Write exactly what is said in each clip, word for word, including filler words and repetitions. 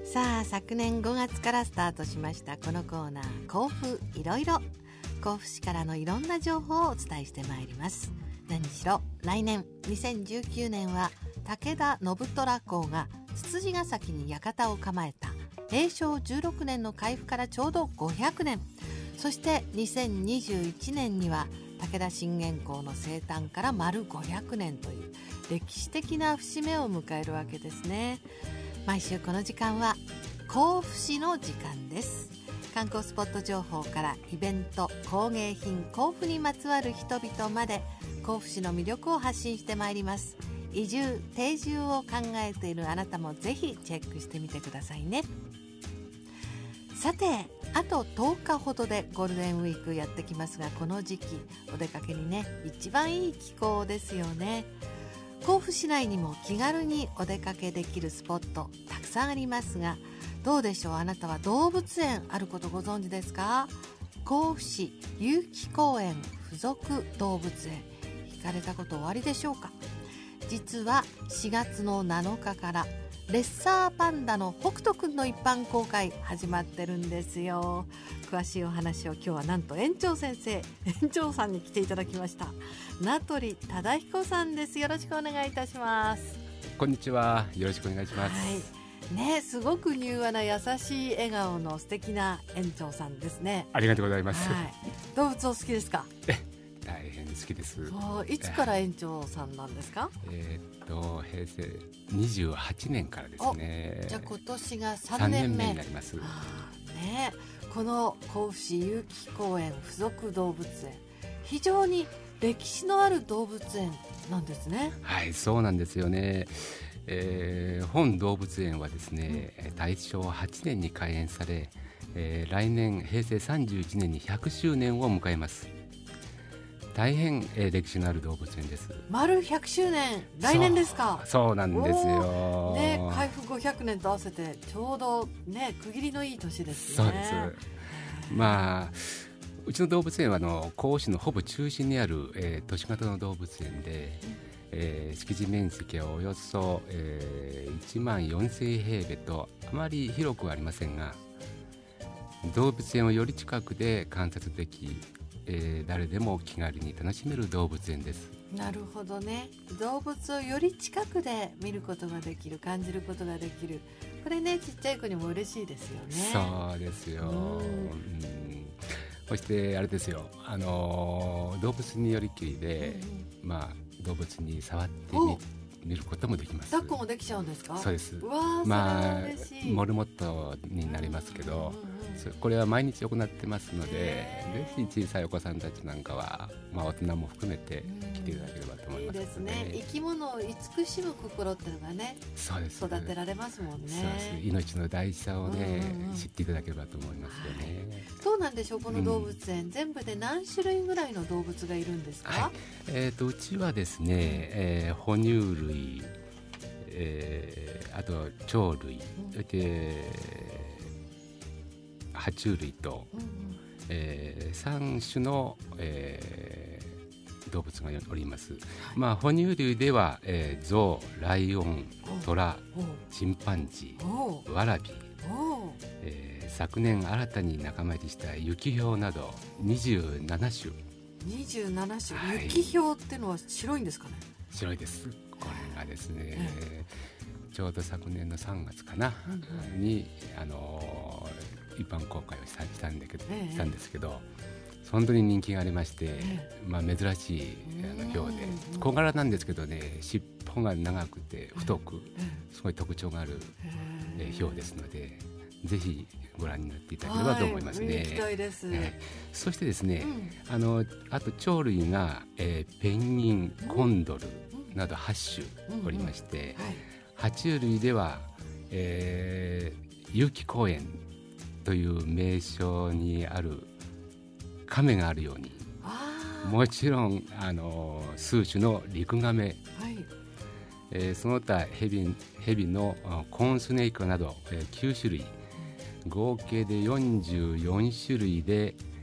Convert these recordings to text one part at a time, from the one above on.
さあ、昨年ごがつからスタートしましたこのコーナー、甲府いろいろ。甲府市からのいろんな情報をお伝えしてまいります。何しろ来年にせんじゅうきゅうねんは武田信虎公がつつじヶ崎に館を構えたへいしょうじゅうろくねんの開府からちょうどごひゃくねん、そしてにせんにじゅういちねんには武田信玄公の生誕から丸ごひゃくねんという歴史的な節目を迎えるわけですね。毎週この時間は甲府市の時間です。観光スポット情報からイベント、工芸品、甲府にまつわる人々まで甲府市の魅力を発信してまいります。移住、定住を考えているあなたもぜひチェックしてみてくださいね。さて、あととおかほどでゴールデンウィークやってきますが、この時期お出かけにね、一番いい気候ですよね。甲府市内にも気軽にお出かけできるスポットたくさんありますが、どうでしょう、あなたは動物園あることご存知ですか？甲府市有機公園附属動物園、行かれたことおありでしょうか？実はしがつのなのかからレッサーパンダの北斗くんの一般公開始まってるんですよ。詳しいお話を今日はなんと園長先生、園長さんに来ていただきました。名取忠彦さんです。よろしくお願いいたします。 こんにちは、よろしくお願いします。 はいね、すごく柔和な優しい笑顔の素敵な園長さんですね。 ありがとうございます。 はい、動物お好きですか？ え大変好きです。 いつから園長さんなんですか？ えー、っと平成にじゅうはちねんからですね。 じゃあ今年がさんねんめ、 さんねんめになります。 あ、ね、この甲府市有機公園附属動物園、非常に歴史のある動物園なんですね。 はい、そうなんですよね。えー、本動物園はですね、うん、大正はちねんに開園され、えー、来年平成さんじゅういちねんにひゃくしゅうねんを迎えます。大変、えー、歴史のある動物園です。 丸ひゃくしゅうねん、来年ですか？ そう、そうなんですよ、 ね、開府ごひゃくねんと合わせてちょうど、ね、区切りのいい年ですね。 そうです。まあうちの動物園はあの甲府市のほぼ中心にある、えー、都市型の動物園で、えー、敷地面積はおよそ、えー、いちまんよんせんへいべいとあまり広くはありませんが、動物園をより近くで観察でき、えー、誰でも気軽に楽しめる動物園です。 なるほどね。動物をより近くで見ることができる、感じることができる、これね、ちっちゃい子にも嬉しいですよね。 そうですよ。うん、そしてあれですよ、あのー、動物によりきりで、うん、まあ動物に触ってみ見ることもできます。 抱っこもできちゃうんですか？ そうです。 うわ、 まあそれは嬉しい。 モルモットになりますけど、うんうん、これは毎日行ってますので、ぜひ小さいお子さんたちなんかは、まあ、大人も含めて来ていただければと思います、ね。いいですね。 生き物を慈しむ心っていうのがね、 そうです。 育てられますもんね。 そうです。命の大事さをね、うんうん、知っていただければと思いますよね。はい、 どうなんでしょう、この動物園、うん、全部で何種類ぐらいの動物がいるんですか？ はい、えー、とうちはですね、えー、哺乳類、えー、あと鳥類、そして爬虫類と、うんうん、えー、さんしゅの、えー、動物がおります。はい、まあ、哺乳類では、えー、ゾウ、ライオン、トラ、チンパンジー、ワラビー、えー、昨年新たに仲間入りしたユキヒョウなどにじゅうななしゅ。にじゅうななしゅ、はい、ユキヒョウってのは白いんですかね？ 白いです。これがですね、えー、ちょうど昨年のさんがつかな、うんうん、に、あのー、一般公開をした、したんだけど、ええ、したんですけど、本当に人気がありまして、ええ、まあ、珍しいあのヒョウで小柄なんですけどね、尻尾が長くて太く、すごい特徴がある、えー、ヒョウですので、ぜひご覧になっていただければと思いますね。 はい、見たいです。 はい、そしてですね、うん、あのあと鳥類が、えー、ペンギン、コンドルなどはっしゅおりまして、うんうん、はい、爬虫類では、えー、有機公園という名称にあるカメがあるように、もちろんあの数種のリクガメ、はい、えー、その他ヘビ、ヘビのコーンスネークなど、えー、きゅうしゅるい、合計でよんじゅうよんしゅるいで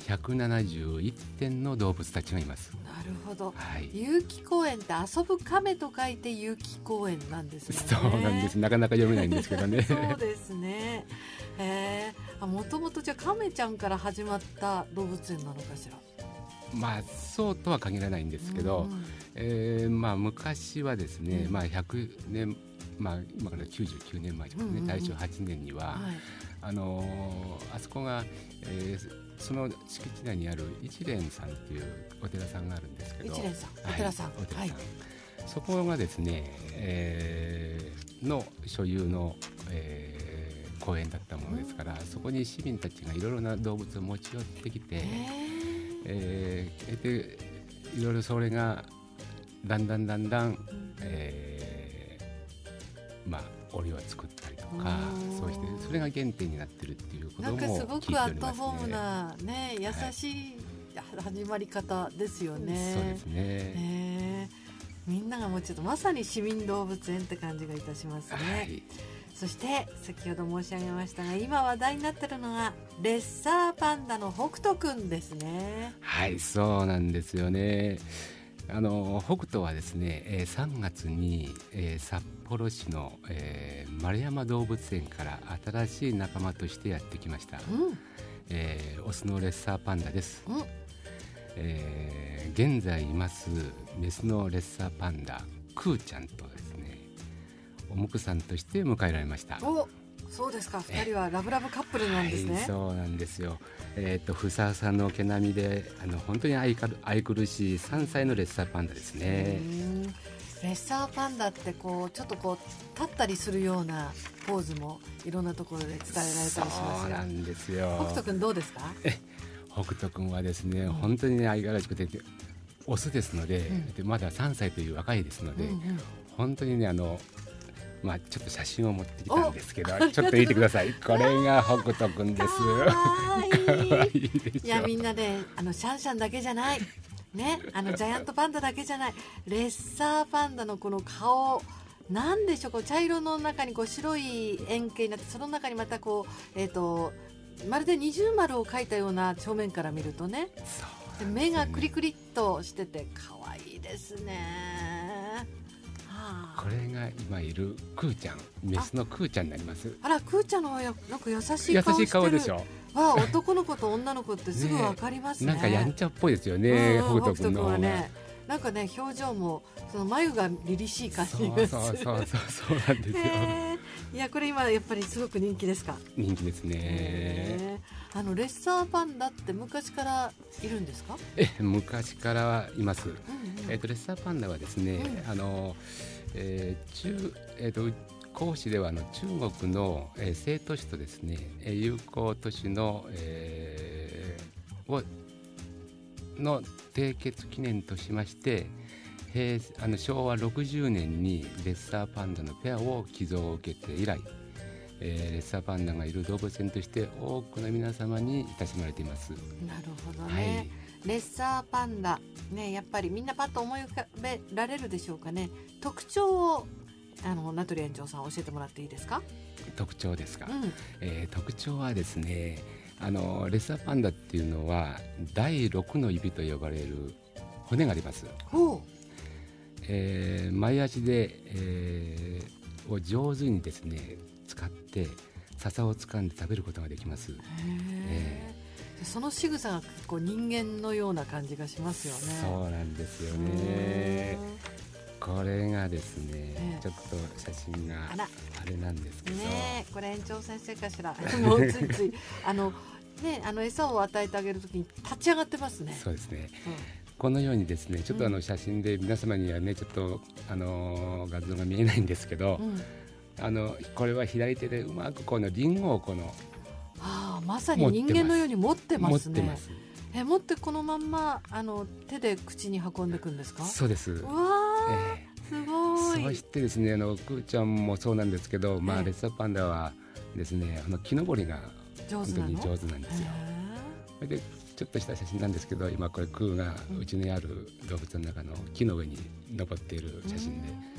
ひゃくななじゅういってんの動物たちがいます。 なるほど、 はい、 有機公園って遊ぶ亀と書いて有機公園なんですね。 そうなんです。なかなか読めないんですけどねそうですね。へー、もともとじゃあ亀ちゃんから始まった動物園なのかしら。 まあそうとは限らないんですけど、うん、えー、まあ昔はですね、うん、まあひゃくねん、まあ今からきゅうじゅうきゅうねんまえですね、うんうんうん、大正はちねんには、はい、あのー、あそこが、えー、その敷地内にある一蓮さんというお寺さんがあるんですけど、 一蓮さん、お寺さん、はい、お寺さん、はい、 そこがですね、えー、の所有の、えー、公園だったものですから、うん、そこに市民たちがいろいろな動物を持ち寄ってきて、えー、でいろいろそれがだんだんだんだん、うん、えー、まあ檻を作ったりとか、そうしてそれが原点になってるっていうことも聞いておりますね。 なんかすごくアットホームな、ね、優しい始まり方ですよね、はい、 そうですね、 えー、みんながもうちょっとまさに市民動物園って感じがいたしますね、はい、そして先ほど申し上げましたが今話題になっているのがレッサーパンダの北斗くんですね。 はい、そうなんですよね。あの北斗はですね、えー、さんがつに、えー、札幌市の、えー、丸山動物園から新しい仲間としてやってきました、うん、えー、オスのレッサーパンダです、うん、えー、現在いますメスのレッサーパンダクーちゃんとですねおむくさんとして迎えられました。 お、そうですか。ふたりはラブラブカップルなんですね。 はい、そうなんですよ。えー、とふさふさの毛並みであの本当に愛かる愛くるしいさんさいのレッサーパンダですね。 うん、レッサーパンダってこうちょっとこう立ったりするようなポーズもいろんなところで伝えられたりしますが、 そうなんですよ。 北斗くんどうですか？ え北斗くんはですね、うん、本当に、ね、愛らしくてオスですので、うん、でまださんさいという若いですので、うんうん、本当にねあのまあ、ちょっと写真を持ってきたんですけどちょっと見てください。これが北斗くんです。 かわいいでしょ。いやみんなであのシャンシャンだけじゃない、ね、あのジャイアントパンダだけじゃないレッサーパンダのこの顔なんでしょう、こう茶色の中にこう白い円形になってその中にまたこう、えーと、まるで二重丸を描いたような正面から見るとね、で目がクリクリっとしてて可愛いですね。 これが今いるクーちゃん、メスのクーちゃんになります。 あら、クーちゃんのやなんか優しい顔してる。優しい顔でしょ。わあ、男の子と女の子ってすぐわかりますね。 なんかやんちゃっぽいですよね、北斗君の方がね。 なんかね表情もその眉が凛々しい感じがする。 そうそうそうそうなんですよ。 いやこれ今やっぱりすごく人気ですか？ 人気ですね。 あのレッサーパンダって昔からいるんですか？ え昔からはいます。うんうん、えっとレッサーパンダはですね、うん、あの。えー中えー、と講師ではあの中国の、えー、成都市とですね、えー、友好都市の、えー、をの締結記念としまして平あのしょうわろくじゅうねんにレッサーパンダのペアを寄贈を受けて以来、えー、レッサーパンダがいる動物園として多くの皆様に親しまれています。なるほどね、はい、レッサーパンダ、ね、やっぱりみんなパッと思い浮かべられるでしょうかね。特徴をあの名取園長さん教えてもらっていいですか？ 特徴ですか、うんえー、特徴はですねあのレッサーパンダっていうのはだいろくの指と呼ばれる骨があります。ほう、えー、前足で、えー、を上手にですね使って笹を掴んで食べることができます。へー、えーその仕草がこう人間のような感じがしますよね。 そうなんですよね。これがですね、えー、ちょっと写真があれなんですけど、 ね、これ園長先生かしらもうついついあの、ね、あの餌を与えてあげるときに立ち上がってますね。 そうですね、うん、このようにですねちょっとあの写真で皆様にはねちょっとあの画像が見えないんですけど、うん、あのこれは左手でうまくこのリンゴをこのあまさに人間のように持ってますね。持ってます。え持ってこのまんまあの手で口に運んでいくんですか？ そうです。うわ、えー、すごい。そしてですねあのクーちゃんもそうなんですけど、まあ、レッサーパンダはですねあの木登りが本当に上手なんですよ。それでちょっとした写真なんですけど今これクーがうちにある動物の中の木の上に登っている写真で、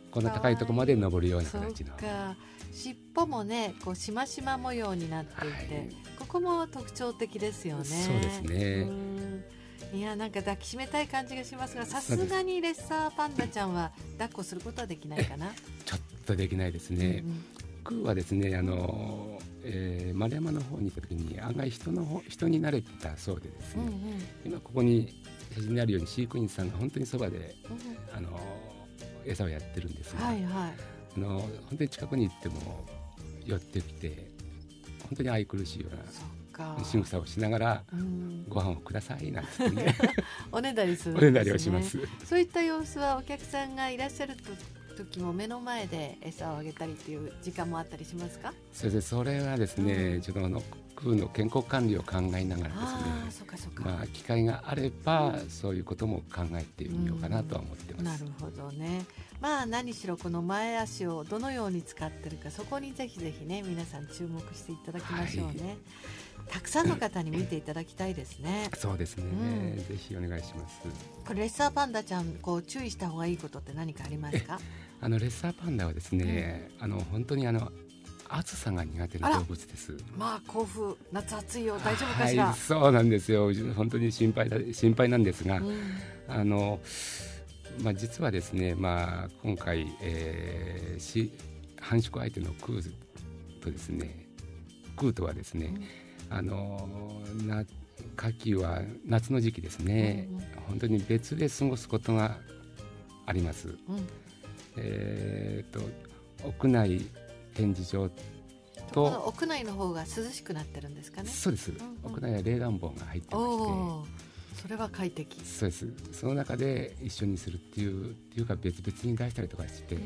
この高いところまで登るような形の。 そうか、尻尾もねこうしましま模様になっていて、はい、ここも特徴的ですよね。 そうですね。 うん、いやなんか抱きしめたい感じがしますが、さすがにレッサーパンダちゃんは抱っこすることはできないかな。 ちょっとできないですね。うんうん、クーはですね、あの、えー、丸山の方に行った時に案外人の方人に慣れたそうでですね、うんうん、今ここに写真にあるように飼育員さんが本当にそばで、うん、あの餌をやってるんですが、はいはい、あの本当に近くに行っても寄ってきて本当に愛くるしいような仕草をしながら、うん、ご飯をくださいなんてねおねだりするんですね。 おねだりをします。 そういった様子はお客さんがいらっしゃると時も目の前で餌をあげたりっていう時間もあったりしますか？ それそれはですね、うん、ちょっとあのクーの健康管理を考えながらですね、 あ、そうかそうか、 まあ、機会があれば、うん、そういうことも考えてみようかなとは思ってます。 うん、なるほどね。まあ何しろこの前足をどのように使ってるか、そこにぜひぜひね皆さん注目していただきましょうね。はい、たくさんの方に見ていただきたいですね。 そうですね、うん、ぜひお願いします。 これレッサーパンダちゃんこう注意した方がいいことって何かありますか？ あのレッサーパンダはですね、うん、あの本当にあの暑さが苦手な動物です。 まあ甲府夏暑いよ、大丈夫かしら？ はい、そうなんですよ。本当に心配だ心配なんですが、うん、あのまあ、実はですね、まあ、今回、えー、し繁殖相手のクーとですね、クーとはですね、うん、あのな夏季は夏の時期ですね、うんうん、本当に別で過ごすことがあります。うん、えー、と屋内展示場と屋内の方が涼しくなってるんですかね？ そうです、うんうん、屋内は冷暖房が入ってまして、 それは快適。 そうです。その中で一緒にするっていうっていうか別々に出したりとかして、うん、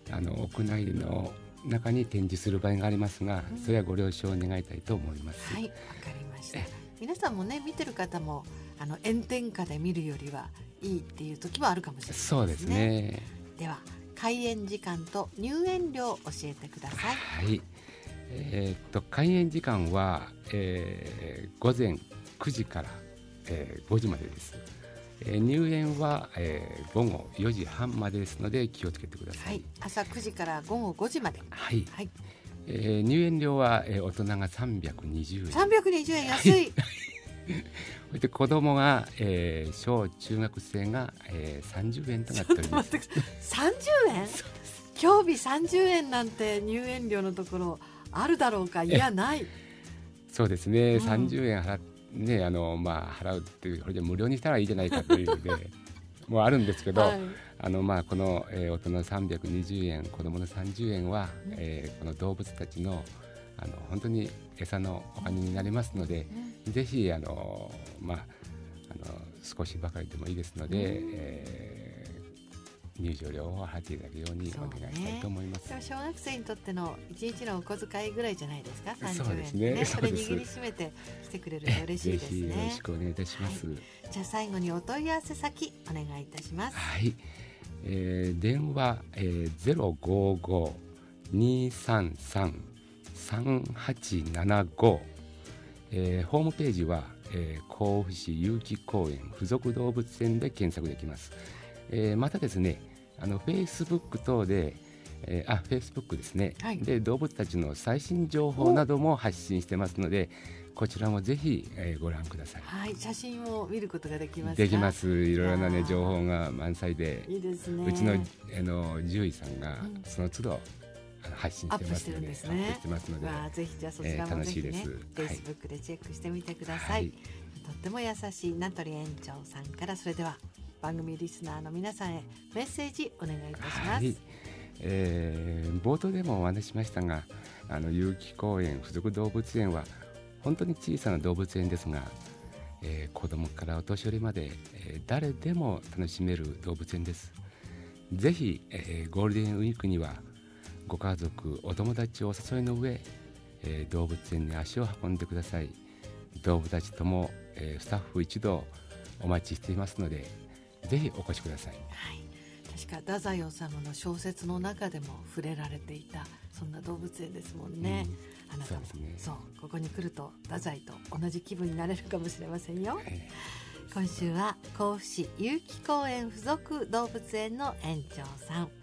あの屋内の中に展示する場合がありますが、うん、それはご了承願いたいと思います。 はい、わかりました。皆さんもね見てる方もあの炎天下で見るよりはいいっていう時もあるかもしれないですね。 そうですね。 では開園時間と入園料を教えてください。 はい、えー、っと開園時間は、えー、午前くじから、えー、ごじまでです。えー、入園は、えー、午後よじはんまでですので気をつけてください。はい、 朝くじから午後ごじまで。 はい、はい、えー、入園料は、えー、大人がさんびゃくにじゅうえん。 さんびゃくにじゅうえん安い。はいそして子供が、えー、小中学生が、えー、さんじゅうえんとなっております。 さんじゅうえん？競技さんじゅうえんなんて入園料のところあるだろうか？いやない。 そうですね、うん、さんじゅうえん払、ね、あのまあ、払うっていうこれで無料にしたらいいじゃないかというのでもうあるんですけど、はい、あのまあ、この、えー、大人さんびゃくにじゅうえん子供のさんじゅうえんは、うん、えー、この動物たちのあの本当に餌のお金になりますので、うん、ぜひあの、まあ、あの少しばかりでもいいですので、うん、えー、入場料を払っていただくようにお願いしたいと思います。 ね、小学生にとってのいちにちのお小遣いぐらいじゃないですか？さんじゅうえん。 そうですね。ね、 それ握りしめて来てくれると嬉しいですね。 ぜひよろしくお願いいたします。はい、 じゃあ最後にお問い合わせ先お願いいたします。 はい、えー、電話、えー、ゼロごご にさんさん さんはちななご、えー、ホームページは、えー、甲府市有機公園附属動物園で検索できます。えー、またですね、あの Facebook 等で、えー、あ Facebook ですね、はい、で動物たちの最新情報なども発信してますので、こちらもぜひ、えー、ご覧ください。 はい、写真を見ることができますか？ できます。いろいろな、ね、情報が満載で、 いいですね。 うちの、あの獣医さんがその都度、うん、発信してますので、アップしてるんですね。アップしてますので、 まあ、ぜひじゃあそちらもぜひね、えー、Facebook でチェックしてみてください。はい、とっても優しい名取園長さんから、それでは番組リスナーの皆さんへメッセージお願いいたします。はい、 えー、冒頭でもお話ししましたが、あの有機公園附属動物園は本当に小さな動物園ですが、えー、子供からお年寄りまで、えー、誰でも楽しめる動物園です。ぜひ、えー、ゴールデンウィークにはご家族お友達をお誘いの上、えー、動物園に足を運んでください。動物たちとも、えー、スタッフ一同お待ちしていますので、ぜひお越しください。 はい、確か太宰治の小説の中でも触れられていたそんな動物園ですもんね。うん、あなたも そうですね、そうここに来ると太宰と同じ気分になれるかもしれませんよ。えー、今週は甲府市有機公園附属動物園の園長さん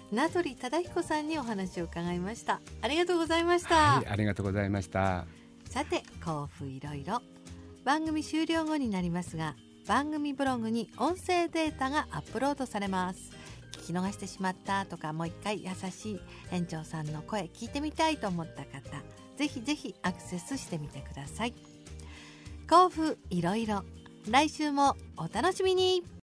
名取忠彦さんにお話を伺いました。ありがとうございました。 はい、ありがとうございました。 さて、甲府いろいろ番組終了後になりますが、番組ブログに音声データがアップロードされます。聞き逃してしまったとか、もう一回優しい園長さんの声聞いてみたいと思った方、ぜひぜひアクセスしてみてください。甲府いろいろ、来週もお楽しみに。